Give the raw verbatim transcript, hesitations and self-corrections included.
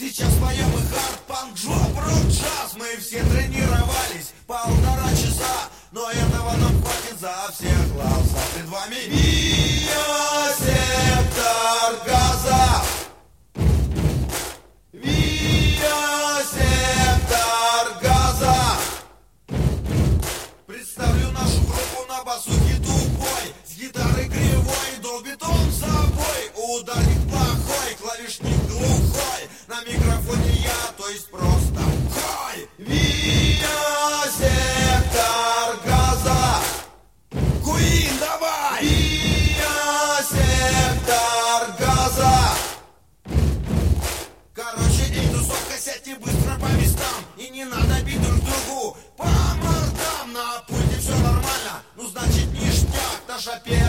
Сейчас поем и хард, панк, жоп, рок, джаз. Мы все тренировались полтора часа, но этого нам хватит за всех глаза. Пред вами Биосектор газа. Биосектор газа. Представлю нашу группу на басу тупой, с гитарой кривой, долбит он собой. Ударник плохой, клавишник глухой, на микрофоне я, то есть просто хой. Биосектор газа. Куин, давай! Биосектор газа. Короче, эй, тусовка, сядьте быстро по местам, и не надо бить друг другу по мордам. На пульте все нормально, ну значит ништяк, наша песня